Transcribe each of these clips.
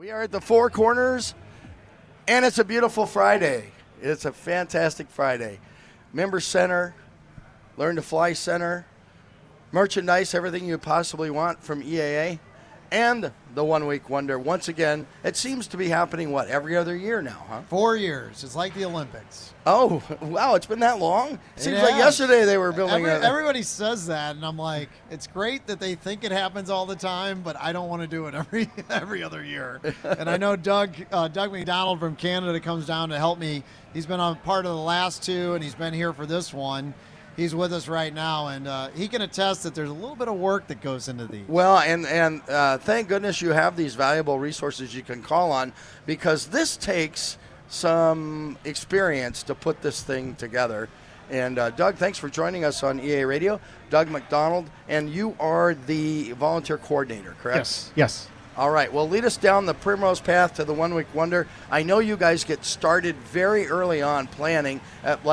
We are at the Four Corners, and it's a beautiful Friday. It's a fantastic Friday. Member Center, Learn to Fly Center, merchandise, everything you possibly want from EAA, and the 1 Week Wonder. Once again, it seems to be happening, every other year now, huh? 4 years. It's like the Olympics. Oh, wow, it's been that long? It Seems like has. yesterday they were building Everybody says that, and I'm like, it's great that they think it happens all the time, but I don't want to do it every other year. And I know Doug McDonald from Canada comes down to help me. He's been on part of the last two, and he's been here for this one. He's with us right now, and he can attest that there's a little bit of work that goes into these. Well, and thank goodness you have these valuable resources you can call on, because this takes some experience to put this thing together. And Doug, thanks for joining us on EA Radio. Doug McDonald, and you are the volunteer coordinator, correct? Yes. All right. Well, lead us down the primrose path to the 1 Week Wonder. I know you guys get started very early on planning.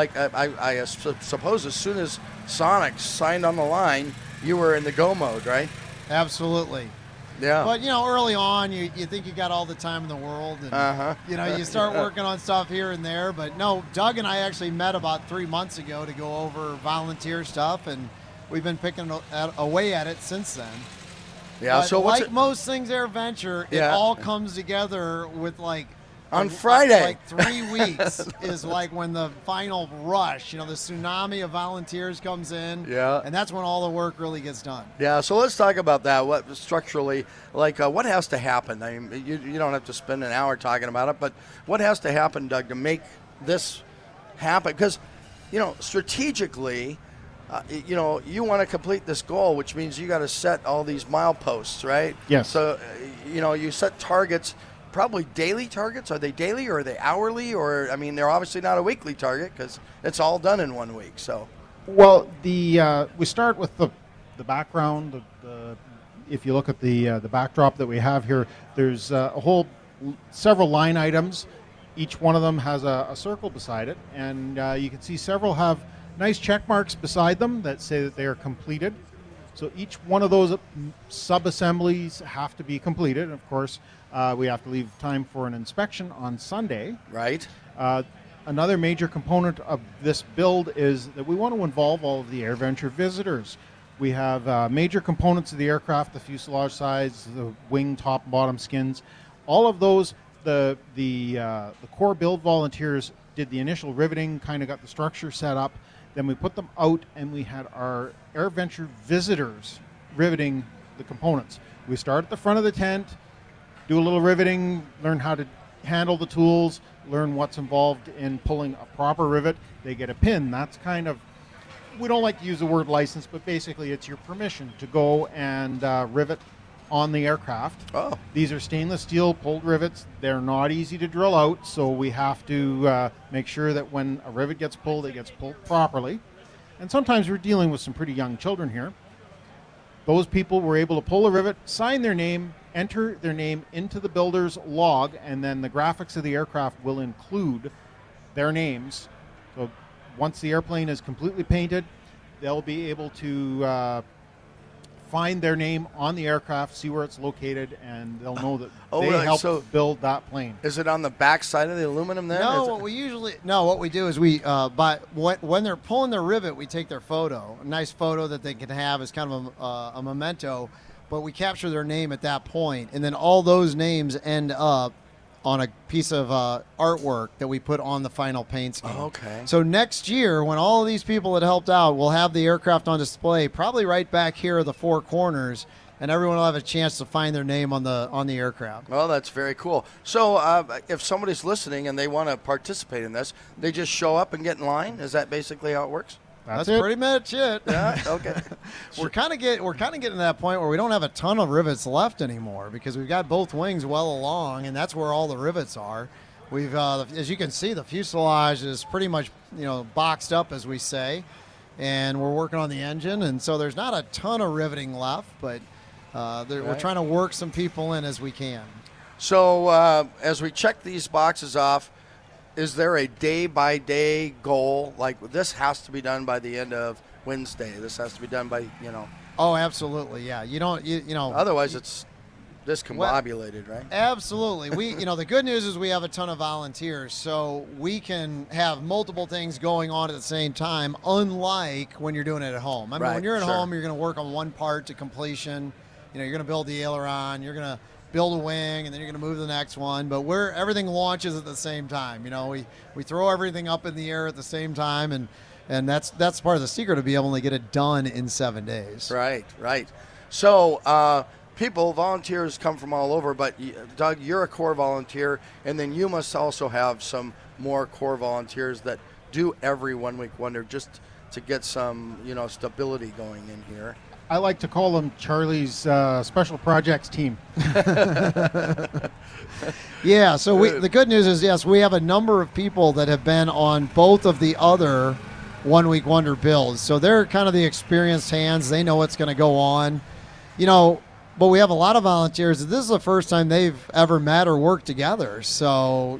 I suppose as soon as Sonic signed on the line, you were in the go mode, right? Absolutely. Yeah. But, early on, you think you got all the time in the world. And, you start working on stuff here and there. But, no, Doug and I actually met about 3 months ago to go over volunteer stuff, and we've been picking away at it since then. Yeah, but so most things AirVenture, it all comes together with on Friday. 3 weeks is when the final rush, the tsunami of volunteers comes in. Yeah. And that's when all the work really gets done. Yeah, so let's talk about that. What structurally, what has to happen? I mean, you don't have to spend an hour talking about it, but what has to happen, Doug, to make this happen? Because, strategically, you want to complete this goal, which means you got to set all these mileposts, right? Yes. So, you set targets, probably daily targets. Are they daily or are they hourly? Or, they're obviously not a weekly target because it's all done in 1 week. So, well, we start with the background. If you look at the backdrop that we have here, there's several line items. Each one of them has a circle beside it, and you can see several have nice check marks beside them that say that they are completed. So each one of those sub-assemblies have to be completed. Of course, we have to leave time for an inspection on Sunday. Right. Another major component of this build is that we want to involve all of the AirVenture visitors. We have major components of the aircraft, the fuselage sides, the wing top and bottom skins. All of those, the core build volunteers did the initial riveting, kind of got the structure set up. Then we put them out, and we had our AirVenture visitors riveting the components. We start at the front of the tent, do a little riveting, learn how to handle the tools, learn what's involved in pulling a proper rivet. They get a pin. That's kind of, we don't like to use the word license, but basically it's your permission to go and rivet on the aircraft. Oh. These are stainless steel pulled rivets. They're not easy to drill out, so we have to make sure that when a rivet gets pulled, it gets pulled properly. And sometimes we're dealing with some pretty young children here. Those people were able to pull a rivet, sign their name, enter their name into the builder's log, and then the graphics of the aircraft will include their names. So once the airplane is completely painted, they'll be able to find their name on the aircraft, see where it's located, and they'll know that they helped build that plane. Is it on the back side of the aluminum then? No, what we do is when they're pulling their rivet, we take their photo, a nice photo that they can have as kind of a memento, but we capture their name at that point, and then all those names end up on a piece of artwork that we put on the final paint scheme. Oh, okay. So next year, when all of these people that helped out, we'll have the aircraft on display, probably right back here at the Four Corners, and everyone will have a chance to find their name on the aircraft. Well, that's very cool. So if somebody's listening and they want to participate in this, they just show up and get in line? Is that basically how it works? That's pretty much it. Yeah, okay. We're kind of getting to that point where we don't have a ton of rivets left anymore because we've got both wings well along, and that's where all the rivets are. We've, as you can see, the fuselage is pretty much boxed up, as we say, and we're working on the engine, and so there's not a ton of riveting left, but we're trying to work some people in as we can. So as we check these boxes off, is there a day-by-day goal? Like, this has to be done by the end of Wednesday. This has to be done by, Oh, absolutely, yeah. Otherwise, it's discombobulated, right? Absolutely. The good news is we have a ton of volunteers, so we can have multiple things going on at the same time, unlike when you're doing it at home. I mean, Right, when you're at sure. home, you're going to work on one part to completion. You're going to build the aileron, you're going to build a wing, and then you're going to move to the next one. But everything launches at the same time. We throw everything up in the air at the same time, and that's part of the secret to be able to get it done in 7 days. Right. So, volunteers come from all over, but Doug, you're a core volunteer, and then you must also have some more core volunteers that do every 1 week wonder just to get some, stability going in here. I like to call them Charlie's special projects team. Yeah, so the good news is, yes, we have a number of people that have been on both of the other 1 week wonder builds. So they're kind of the experienced hands. They know what's going to go on. But we have a lot of volunteers. This is the first time they've ever met or worked together. So,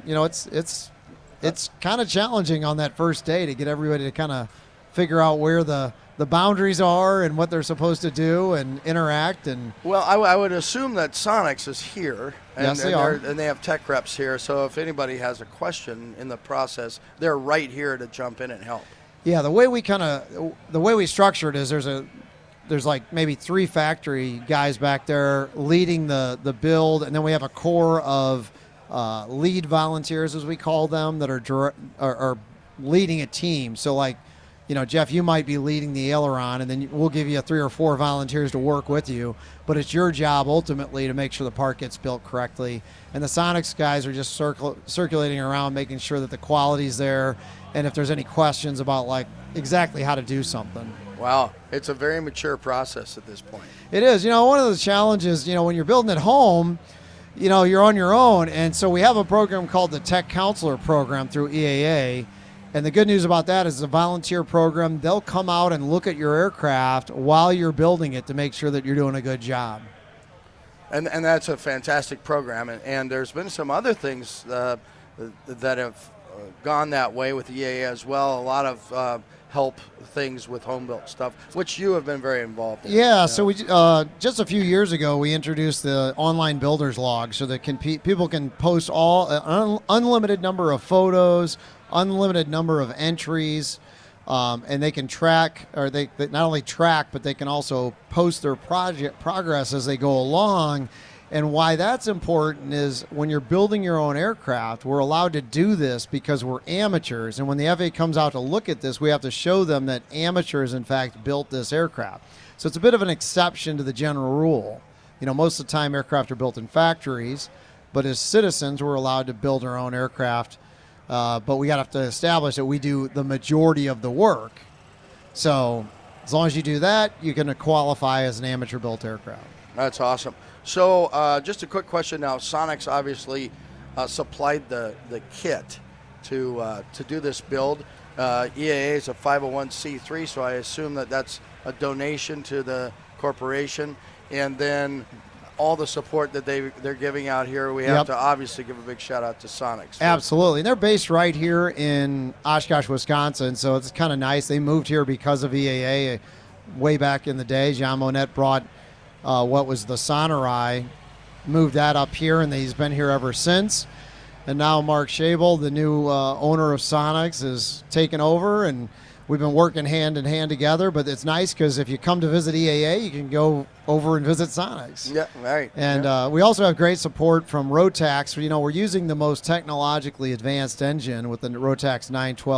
it's kind of challenging on that first day to get everybody to kind of figure out where the boundaries are and what they're supposed to do and interact. And well, I would assume that Sonics is here. And, yes, they are. And they have tech reps here. So if anybody has a question in the process, they're right here to jump in and help. Yeah, the way we structure it is there's like maybe 3 factory guys back there leading the build, and then we have a core of lead volunteers, as we call them, that are leading a team. So like, Jeff, you might be leading the aileron, and then we'll give you 3 or 4 volunteers to work with you. But it's your job ultimately to make sure the part gets built correctly. And the Sonics guys are just circulating around, making sure that the quality's there, and if there's any questions about like exactly how to do something. Wow, it's a very mature process at this point. It is. One of the challenges, when you're building at home, you're on your own. And so we have a program called the Tech Counselor Program through EAA. And the good news about that is it's a volunteer program. They'll come out and look at your aircraft while you're building it to make sure that you're doing a good job. And that's a fantastic program. And there's been some other things that have gone that way with EAA as well. A lot of help things with home built stuff, which you have been very involved in. Yeah, so we just a few years ago we introduced the online builders log, so that people can post unlimited number of photos, unlimited number of entries, and they can track, or they not only track, but they can also post their project progress as they go along. And why that's important is when you're building your own aircraft, we're allowed to do this because we're amateurs. And when the FAA comes out to look at this, we have to show them that amateurs, in fact, built this aircraft. So it's a bit of an exception to the general rule. Most of the time aircraft are built in factories, but as citizens, we're allowed to build our own aircraft. But we have to establish that we do the majority of the work. So as long as you do that, you can qualify as an amateur-built aircraft. That's awesome. So just a quick question now. Sonics obviously supplied the kit to do this build. EAA is a 501c3, so I assume that's a donation to the corporation. And then all the support that they're giving out here, we have to obviously give a big shout out to Sonics. Absolutely. And they're based right here in Oshkosh, Wisconsin, so it's kind of nice. They moved here because of EAA way back in the day. Jean Monnet brought what was the Sonorai, moved that up here, and he's been here ever since. And now Mark Schabel, the new owner of Sonics, is taken over, and we've been working hand in hand together. But it's nice because if you come to visit EAA, you can go over and visit Sonics. Yeah, right. And we also have great support from Rotax. We're using the most technologically advanced engine with the Rotax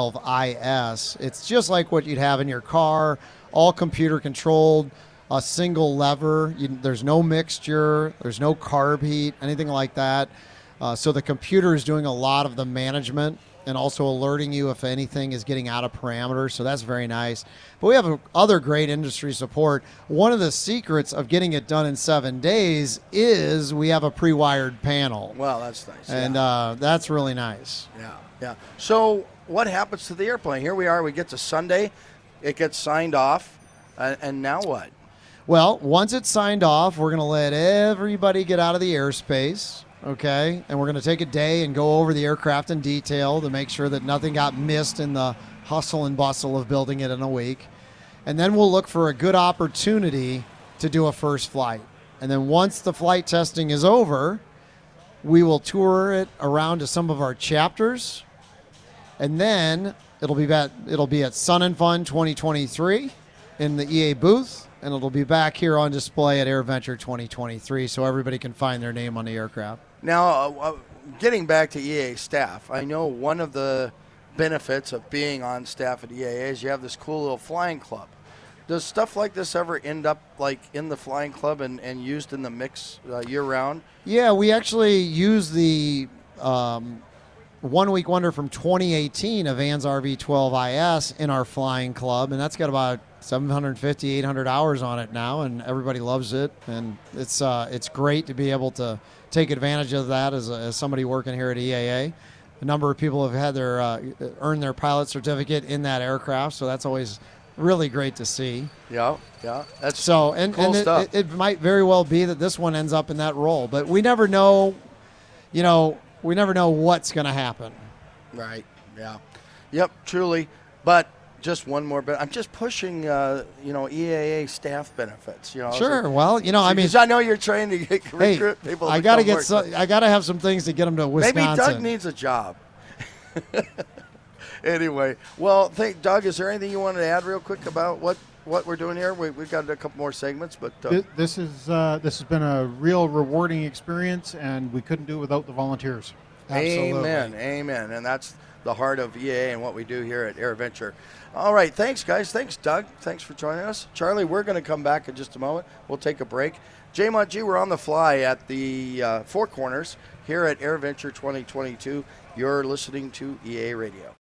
912IS. It's just like what you'd have in your car, all computer controlled. A single lever. There's no mixture. There's no carb heat, anything like that. So the computer is doing a lot of the management and also alerting you if anything is getting out of parameters. So that's very nice. But we have other great industry support. One of the secrets of getting it done in 7 days is we have a pre-wired panel. Well, that's nice. And that's really nice. Yeah. So what happens to the airplane? Here we are. We get to Sunday. It gets signed off. And now what? Well, once it's signed off, we're going to let everybody get out of the airspace, okay? And we're going to take a day and go over the aircraft in detail to make sure that nothing got missed in the hustle and bustle of building it in a week. And then we'll look for a good opportunity to do a first flight. And then once the flight testing is over, we will tour it around to some of our chapters. And then it'll be at Sun and Fun 2023 in the EA booth, and it'll be back here on display at AirVenture 2023 so everybody can find their name on the aircraft. Now, getting back to EA staff, I know one of the benefits of being on staff at EAA is you have this cool little flying club. Does stuff like this ever end up like in the flying club and used in the mix year round? Yeah, we actually use the 1 Week Wonder from 2018 of Vans RV12 IS in our flying club, and that's got about 750, 800 hours on it now, and everybody loves it. And it's great to be able to take advantage of that as somebody working here at EAA. A number of people have had their earned their pilot certificate in that aircraft, so that's always really great to see. Yeah, that's so cool stuff. It might very well be that this one ends up in that role, but we never know. You know, we never know what's going to happen. Right. Yeah. Yep. Truly. But just one more bit. I'm just pushing, EAA staff benefits. Sure. Well, I mean, I know you're trying to recruit people. I got to I got to have some things to get them to Wisconsin. Maybe Doug needs a job. Anyway, well, Doug, is there anything you wanted to add real quick about what we're doing here? We've got a couple more segments, but this has been a real rewarding experience, and we couldn't do it without the volunteers. Absolutely. Amen. And that's the heart of EAA and what we do here at AirVenture. All right, thanks, guys. Thanks, Doug. Thanks for joining us. Charlie, we're going to come back in just a moment. We'll take a break. J-Mont G, we're on the fly at the Four Corners here at AirVenture 2022. You're listening to EA Radio.